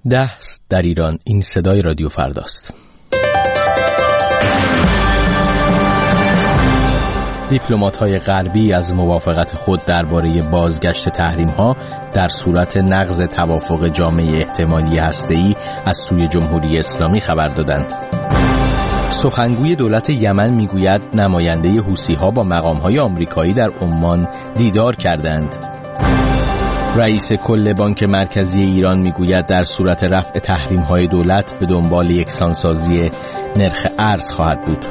10 در ایران. این صدای رادیو فرداست. دیپلمات‌های غربی از موافقت خود درباره بازگشت تحریم‌ها در صورت نقض توافق جامعه احتمالی هسته‌ای از سوی جمهوری اسلامی خبر دادند. سخنگوی دولت یمن میگوید نماینده حوثی‌ها با مقام‌های آمریکایی در عمان دیدار کردند. رئیس کل بانک مرکزی ایران میگوید در صورت رفع تحریم‌های دولت به دنبال یکسانسازی نرخ ارز خواهد بود.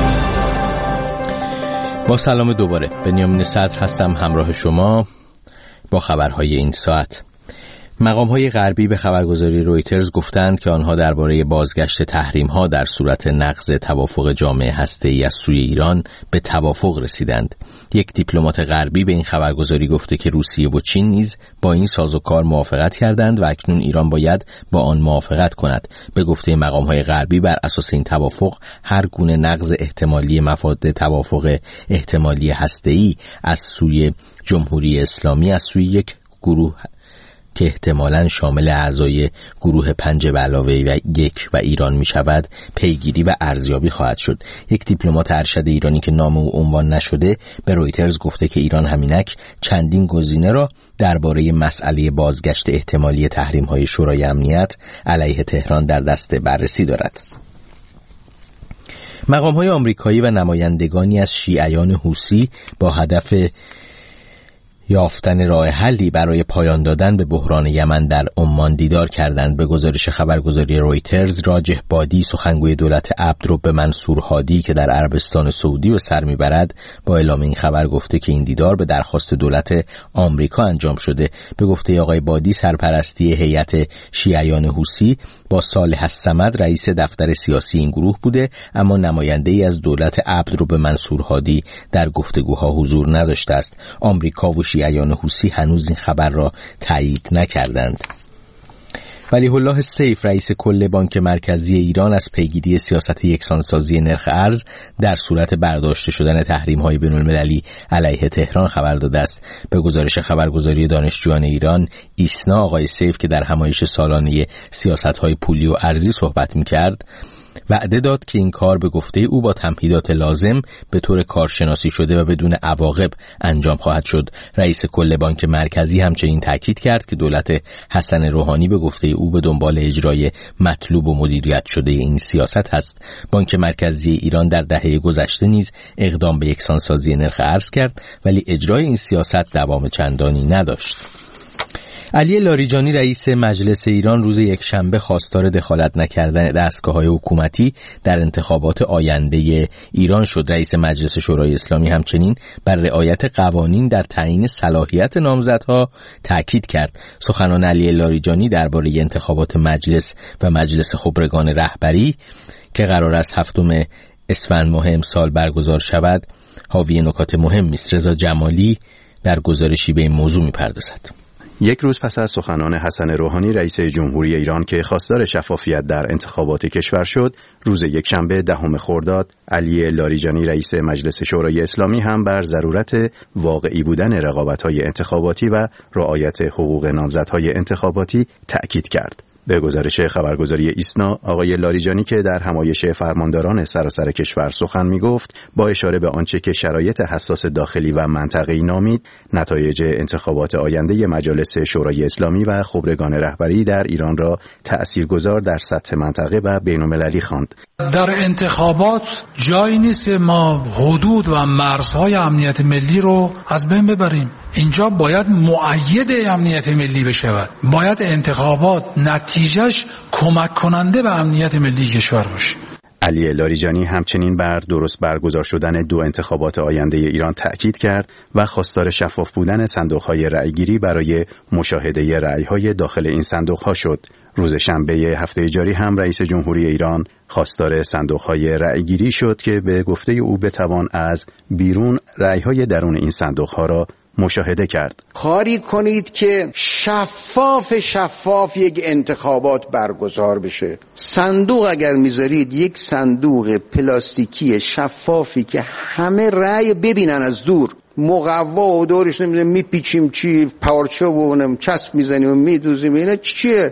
با سلام دوباره، بنیامین صدر هستم همراه شما با خبرهای این ساعت. مقام‌های غربی به خبرگزاری رویترز گفتند که آنها درباره بازگشت تحریم‌ها در صورت نقض توافق جامعه هسته‌ای از سوی ایران به توافق رسیدند. یک دیپلمات غربی به این خبرگزاری گفته که روسیه و چین نیز با این سازوکار موافقت کردند و اکنون ایران باید با آن موافقت کند. به گفته مقام‌های غربی بر اساس این توافق هر گونه نقض احتمالی مفاد توافق احتمالی هسته‌ای از سوی جمهوری اسلامی از سوی یک گروه که احتمالاً شامل اعضای گروه 5+1 و ایران می شود پیگیری و ارزیابی خواهد شد. یک دیپلمات ارشد ایرانی که نام او عنوان نشده به رویترز گفته که ایران همینک چندین گزینه را درباره مسئله بازگشت احتمالی تحریم‌های شورای امنیت علیه تهران در دست بررسی دارد. مقام‌های آمریکایی و نمایندگانی از شیعیان حوثی با هدف یافتن راه حلی برای پایان دادن به بحران یمن در عمان دیدار کردند. به گزارش خبرگزاری رویترز، راجح بادی سخنگوی دولت عبد رو به منصور هادی که در عربستان سعودی به سر میبرد با اعلام این خبر گفته که این دیدار به درخواست دولت آمریکا انجام شده. به گفته آقای بادی سرپرستی هیئت شیعیان حوثی با صالح الصمد رئیس دفتر سیاسی این گروه بوده، اما نماینده‌ای از دولت عبد رو به منصور هادی در گفتگوها حضور نداشته است. آمریکا و شیعیان حوثی هنوز این خبر را تایید نکردند. ولیح الله سیف رئیس کل بانک مرکزی ایران از پیگیری سیاست یکسانسازی نرخ ارز در صورت برداشته شدن تحریم‌های بین‌المللی علیه تهران خبر داده است. به گزارش خبرگزاری دانشجویان ایران ایسنا، آقای سیف که در همایش سالانه سیاست‌های پولی و ارزی صحبت می‌کرد وعده داد که این کار به گفته او با تمهیدات لازم به طور کارشناسی شده و بدون عواقب انجام خواهد شد. رئیس کل بانک مرکزی همچنین تاکید کرد که دولت حسن روحانی به گفته او به دنبال اجرای مطلوب و مدیریت شده این سیاست است. بانک مرکزی ایران در دهه گذشته نیز اقدام به یکسانسازی نرخ ارز کرد، ولی اجرای این سیاست دوام چندانی نداشت. علی لاریجانی رئیس مجلس ایران روز یکشنبه خواستار دخالت نکردن دستگاه‌های حکومتی در انتخابات آینده ایران شد. رئیس مجلس شورای اسلامی همچنین بر رعایت قوانین در تعیین صلاحیت نامزدها تاکید کرد. سخنان علی لاریجانی درباره انتخابات مجلس و مجلس خبرگان رهبری که قرار است 7 اسفند ماه امسال برگزار شود حاوی نکات مهمی است. رضا جمالی در گزارشی به این موضوع می‌پردازد. یک روز پس از سخنان حسن روحانی رئیس جمهوری ایران که خواستار شفافیت در انتخابات کشور شد، روز یکشنبه 10 خرداد علی لاریجانی رئیس مجلس شورای اسلامی هم بر ضرورت واقعی بودن رقابت‌های انتخاباتی و رعایت حقوق نامزدهای انتخاباتی تأکید کرد. به گزارش خبرگزاری ایسنا، آقای لاریجانی که در همایش فرمانداران سراسر کشور سخن می‌گفت، با اشاره به آنچه که شرایط حساس داخلی و منطقه‌ای نامید، نتایج انتخابات آینده مجالس شورای اسلامی و خبرگان رهبری در ایران را تأثیرگذار در سطح منطقه و بین‌المللی خواند. در انتخابات جایی نیست ما حدود و مرزهای امنیت ملی رو از بین ببریم. اینجا باید مؤید امنیت ملی بشود. باید انتخابات نتیجهش کمک کننده به امنیت ملی کشور باشه. علی لاریجانی همچنین بر درست برگزار شدن 2 انتخابات آینده ایران تأکید کرد و خواستار شفاف بودن صندوق‌های رأیگیری برای مشاهده رأی‌های داخل این صندوق‌ها شد. روز شنبه هفته جاری هم رئیس جمهوری ایران خواستار صندوق‌های رأیگیری شد که به گفته او بتوان از بیرون رأی‌های درون این صندوق‌ها را مشاهده کرد. کاری کنید که شفاف یک انتخابات برگزار بشه. صندوق اگر میذارید یک صندوق پلاستیکی شفافی که همه رأی ببینن از دور، مقوا و دورش نمیدونم میپیچیم چی پارچه و اونم چسب میزنیم و میدوزیم، اینا چیه؟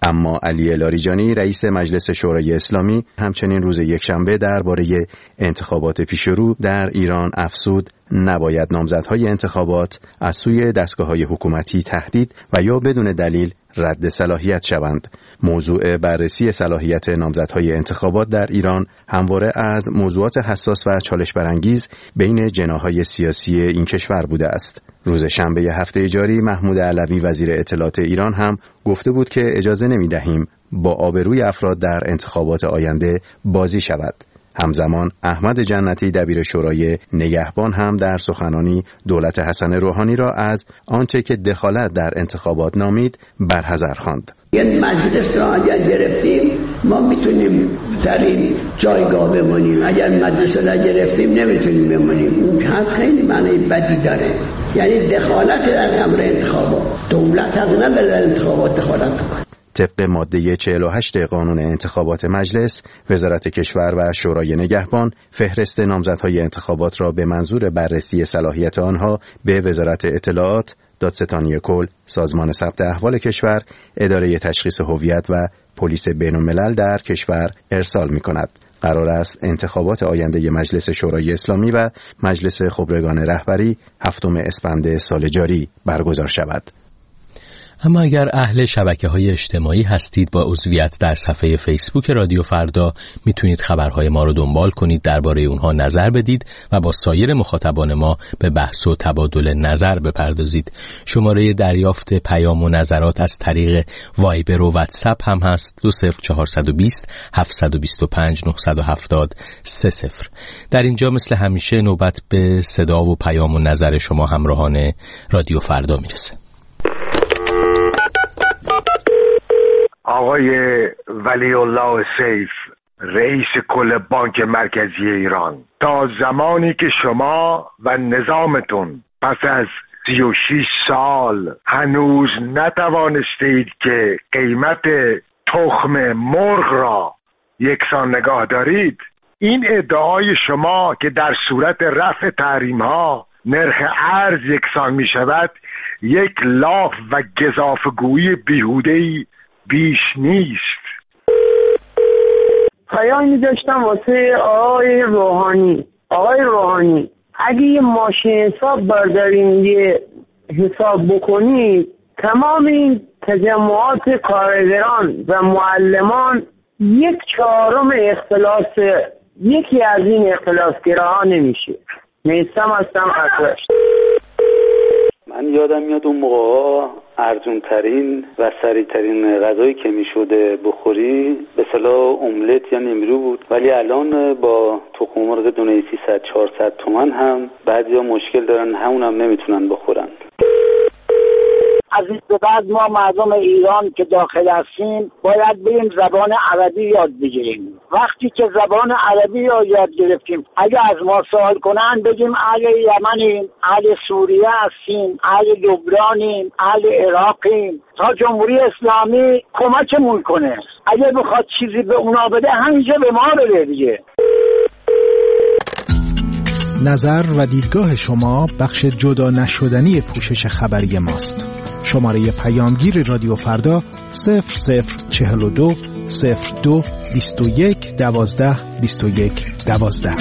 اما علی لاریجانی رئیس مجلس شورای اسلامی همچنین روز یکشنبه درباره انتخابات پیشرو در ایران افزود نباید نامزدهای انتخابات از سوی دستگاه‌های حکومتی تهدید و یا بدون دلیل رد صلاحیت شوند. موضوع بررسی صلاحیت نامزدهای انتخابات در ایران همواره از موضوعات حساس و چالش برانگیز بین جناح‌های سیاسی این کشور بوده است. روز شنبه هفته جاری محمود علوی وزیر اطلاعات ایران هم گفته بود که اجازه نمی‌دهیم با آبروی افراد در انتخابات آینده بازی شود. همزمان احمد جنتی دبیر شورای نگهبان هم در سخنانی دولت حسن روحانی را از آنچه که دخالت در انتخابات نامید برحذر خواند. یه مجلس را اگر گرفتیم ما میتونیم در این جایگاه بمونیم، اگر مجلس را گرفتیم نمیتونیم بمونیم. اون حرف خیلی معنی بدی داره، یعنی دخالت در امر انتخابات. دولت حق نداره در انتخابات دخالت کنه. طبق ماده 48 قانون انتخابات مجلس، وزارت کشور و شورای نگهبان فهرست نامزدهای انتخابات را به منظور بررسی صلاحیت آنها به وزارت اطلاعات، دادستانی کل، سازمان ثبت احوال کشور، اداره تشخیص هویت و پلیس بین‌الملل در کشور ارسال می‌کند. قرار است انتخابات آینده مجلس شورای اسلامی و مجلس خبرگان رهبری 7 اسفند سال جاری برگزار شود. اما اگر اهل شبکه‌های اجتماعی هستید، با عضویت در صفحه فیسبوک رادیو فردا میتونید خبرهای ما رو دنبال کنید، درباره اونها نظر بدید و با سایر مخاطبان ما به بحث و تبادل نظر بپردازید. شماره دریافت پیام و نظرات از طریق وایبر و واتساپ هم هست: 20420 725 970 30. در اینجا مثل همیشه نوبت به صدا و پیام و نظر شما همراهان رادیو فردا میرسه. آقای ولی الله سیف، رئیس کل بانک مرکزی ایران، تا زمانی که شما و نظامتون پس از 36 سال هنوز نتوانستید که قیمت تخم مرغ را یکسان نگاه دارید، این ادعای شما که در صورت رفع تحریم ها نرخ ارز یکسان می شود یک لاف و گزافه‌گویی بیهوده‌ای بیش نیست. پیامی داشتم واسه آقای روحانی. آقای روحانی، اگه یه ماشین حساب برداریم یه حساب بکنید، تمام این تجمعات کارگران و معلمان 1/4 اختلاس یکی از این اختلاسگراها نمیشه. نیستم هستم ازش. من یادم میاد اون موقع ارزون ترین و سریع ترین غذایی که میشده بخوری به اصطلاح املت یا نیمرو بود، ولی الان با تخم مرغ دونه 300-400 تومان هم بعضیا مشکل دارن، همونم نمیتونن بخورن. از این به بعد ما مردم ایران که داخل هستیم باید بریم زبان عربی یاد بگیریم. وقتی که زبان عربی رو یاد گرفتیم، اگه از ما سوال کنن بگیم اهل یمنیم، اهل سوریه هستیم، اهل لبنانیم، اهل عراقیم، تا جمهوری اسلامی کمکمون کنه. اگه بخواد چیزی به اونا بده همینجا به ما بده دیگه. نظر و دیدگاه شما بخش جدا نشدنی پوشش خبری ماست. شماره پیامگیر رادیو فردا 0042 02 21 12 21 12.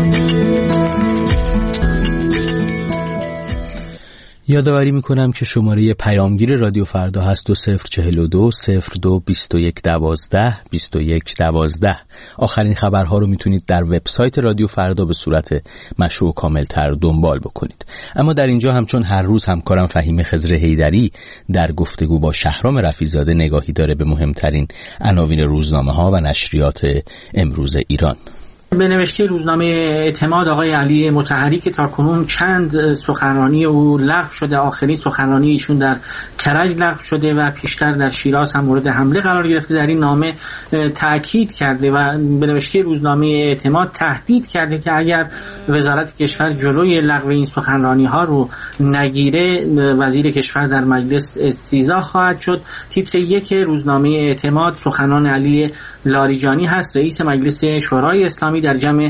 یادآوری میکنم که شماره پیامگیر رادیو فردا هست 2042 02 21 12 21 12. آخرین خبرها رو میتونید در وبسایت رادیو فردا به صورت مشروع و کاملتر دنبال بکنید. اما در اینجا همچون هر روز همکارم فهیم خضر حیدری در گفتگو با شهرام رفیع‌زاده نگاهی داره به مهمترین عناوین روزنامه‌ها و نشریات امروز ایران. به نوشته روزنامه اعتماد آقای علی مطهری که تاکنون چند سخنرانی او لغو شده، آخرین سخنرانی ایشون در کرج لغو شده و پیشتر در شیراز هم مورد حمله قرار گرفته، در این نامه تأکید کرده و به نوشته روزنامه اعتماد تهدید کرده که اگر وزارت کشور جلوی لغو این سخنرانی ها رو نگیره وزیر کشور در مجلس استیضاح خواهد شد. تیتر 1 روزنامه اعتماد سخنان علی لاریجانی هست، رئیس مجلس شورای اسلامی در جمع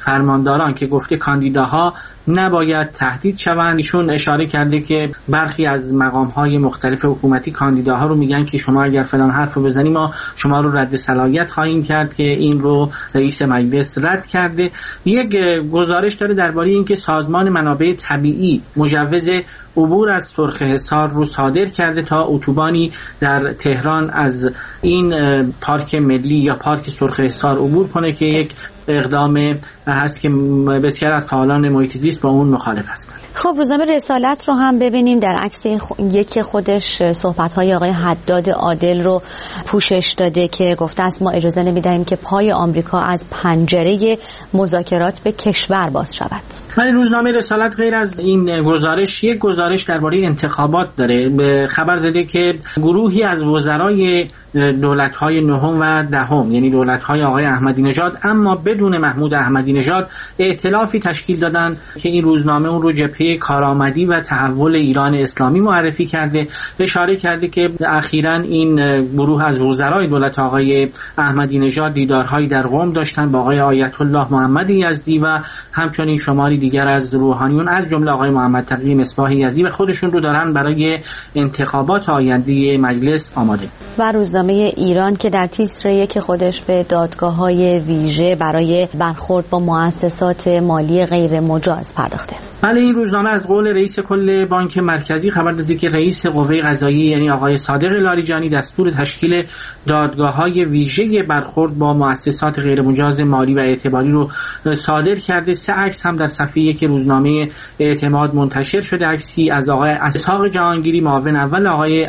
فرمانداران که گفته کاندیداها نباید تهدید شوند. ایشون اشاره کرده که برخی از مقام‌های مختلف حکومتی کاندیداها رو میگن که شما اگر فلان حرف رو بزنی ما شما رو رد صلاحیت خواهیم کرد، که این رو رئیس مجلس رد کرده. یک گزارش داره درباره اینکه سازمان منابع طبیعی مجوز عبور از سرخ حصار رو صادر کرده تا اتوبانی در تهران از این پارک ملی یا پارک سرخ حصار عبور کنه، که یک اقدام هست که بسیار از فعالان محیط زیست با اون مخالف هستند. خب روزنامه رسالت رو هم ببینیم. در عکس یکی خودش صحبت‌های آقای حداد عادل رو پوشش داده که گفته است ما اجازه نمی‌دهیم که پای آمریکا از پنجره مذاکرات به کشور باز شود. ولی روزنامه رسالت غیر از این گزارش یک گزارش درباره انتخابات داره. خبر داده که گروهی از وزرای دولت‌های نهم و دهم، یعنی دولت‌های آقای احمدی نژاد اما بدون محمود احمدی نژاد، ائتلافی تشکیل دادن که این روزنامه اون رو جبهه کارآمدی و تحول ایران اسلامی معرفی کرده. اشاره کرده که اخیراً این گروه از وزرای دولت آقای احمدی نژاد دیدارهایی در قم داشتن با آقای آیت الله محمد یزدی و همچنین شماری دیگر از روحانیون از جمله آقای محمد تقی مصباح یزدی، و خودشون رو دارن برای انتخابات آینده مجلس آماده. و روزنامه ایران که در تیتر یک خودش به دادگاه‌های ویژه برای برخورد با مؤسسات مالی غیر مجاز پرداخته. بله، این روزنامه از قول رئیس کل بانک مرکزی خبر داده که رئیس قوه قضاییه یعنی آقای صادق لاریجانی دستور تشکیل دادگاه‌های ویژه برخورد با مؤسسات غیر مجاز مالی و اعتباری رو صادر کرده. 3 عکس هم در صفحه 1 روزنامه اعتماد منتشر شده. عکسی از آقای اسحاق جهانگیری معاون اول آقای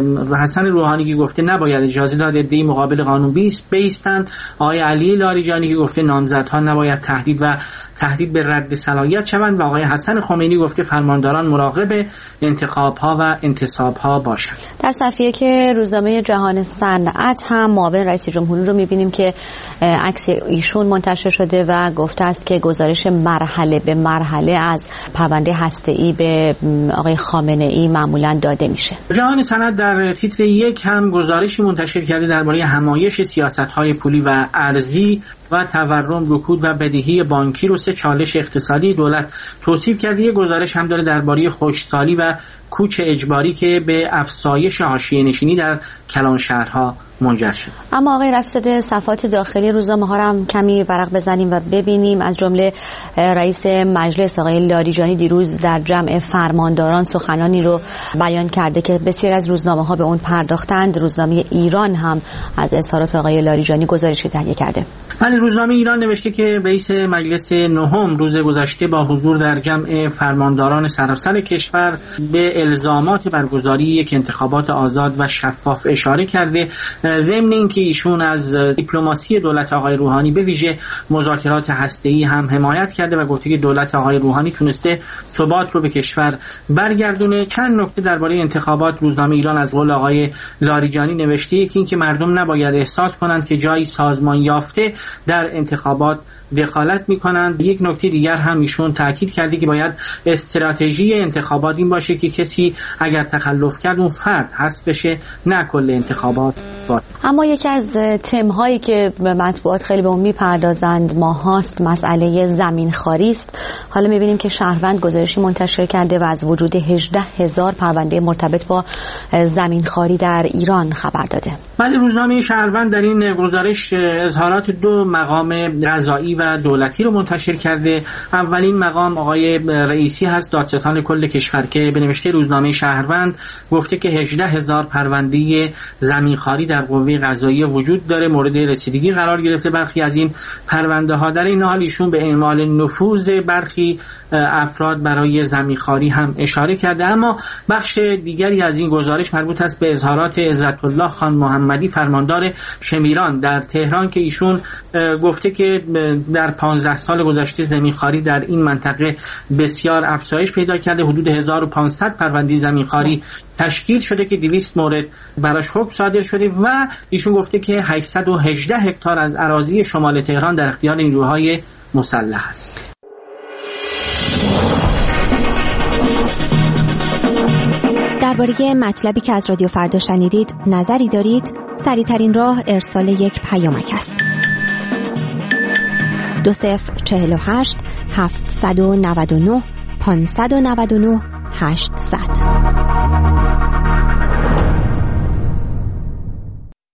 حسن روحانی که گفته نباید اجازه داد عده‌ای مقابل قانون بیستند، آقای علی لاریجانی که گفته نامزدها نباید تهدید به رد صلاحیت شوند، و آقای حسن خمینی گفته فرمانداران مراقب انتخاب‌ها و انتصاب‌ها باشند. در صفحه که روزنامه جهان صنعت هم معاون رئیس جمهوری رو می‌بینیم که عکس ایشون منتشر شده و گفته است که گزارش مرحله به مرحله از پرونده هسته‌ای به آقای خامنه‌ای معمولاً داده میشه. جهان صنعت در تیتر 1 هم گزارشی منتشر کرده درباره همایش سیاست‌های پولی و ارزی و تورم، رکود و بدهی بانکی رو 3 چالش اقتصادی دولت توصیف کرده. یک گزارش هم داره درباره خشکسالی و کوچ اجباری که به افزایش حاشیه نشینی در کلان شهرها منجر شد. اما آقای رفیع‌زاده صفحات داخلی روزنامه‌ها رو هم کمی ورق بزنیم و ببینیم. از جمله رئیس مجلس آقای لاریجانی دیروز در جمع فرمانداران سخنانی رو بیان کرده که بسیار از روزنامه‌ها به اون پرداختند. روزنامه ایران هم از اظهارات آقای لاریجانی گزارشی تهیه کرده. ولی روزنامه ایران نوشته که رئیس مجلس نهم روز گذشته با حضور در جمع فرمانداران سراسر کشور به الزامات برگزاری یک انتخابات آزاد و شفاف اشاره کرده، ضمن اینکه ایشون از دیپلماسی دولت آقای روحانی به ویژه مذاکرات هسته‌ای هم حمایت کرده و گفته که دولت آقای روحانی تونسته ثبات رو به کشور برگردونه. چند نکته درباره انتخابات روزنامه ایران از قول آقای لاریجانی نوشته، یکی اینکه مردم نباید احساس کنند که جایی سازمان یافته در انتخابات دخالت میکنند. یک نکته دیگر هم ایشون تاکید کرده که باید استراتژی انتخابات این باشه که کسی اگر تخلف کرد اون فرد حذف بشه، نه کل انتخابات باشه. اما یکی از تم‌هایی که به مطبوعات خیلی به اون میپردازند ماهاست مسئله زمینخواری است. حالا میبینیم که شهروند گزارشی منتشر کرده و از وجود 18,000 پرونده مرتبط با زمینخواری در ایران خبر داده. ولی روزنامه شهروند در این گزارش اظهارات 2 مقام قضایی و دولتی رو منتشر کرده. اولین مقام آقای رئیسی هست، دادستان کل کشور، که به نوشته روزنامه شهروند گفته که 18,000 پرونده زمینخواری در قوه قضاییه وجود داره، مورد رسیدگی قرار گرفته برخی از این پرونده ها. در این حال ایشون به اعمال نفوذ برخی افراد برای زمینخواری هم اشاره کرده. اما بخش دیگری از این گزارش مربوط است به اظهارات عزت الله خان محمدی فرماندار شمیران در تهران که ایشون گفته که در 15 سال گذشته زمینخواری در این منطقه بسیار افزایش پیدا کرده. حدود 1500 پرونده زمینخواری تشکیل شده که 200 مورد براش حکم صادر شده و ایشون گفته که 818 هکتار از اراضی شمال تهران در اختیار نیروهای مسلح است. درباره مطلبی که از رادیو فردا شنیدید نظری دارید؟ سریع‌ترین راه ارسال یک پیامک است. 2048 799 599 800.